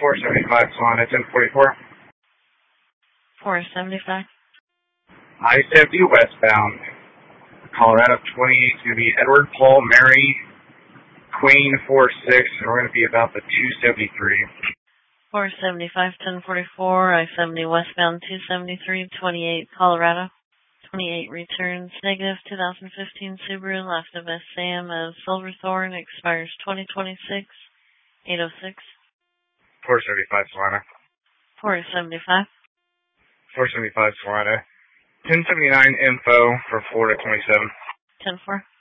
475 Swan, it's 1044. 475. I-70 westbound, Colorado 28, it's going to be Edward, Paul, Mary, Queen 46, and we're going to be about the 273. 475, 1044, I-70 westbound, 273, 28, Colorado. 28 returns negative, 2015 Subaru, left of Sam of Silverthorne, expires 2026, 806. 475 Solana. 475. 475 Solana. 1079 info for Florida 27. 10-4.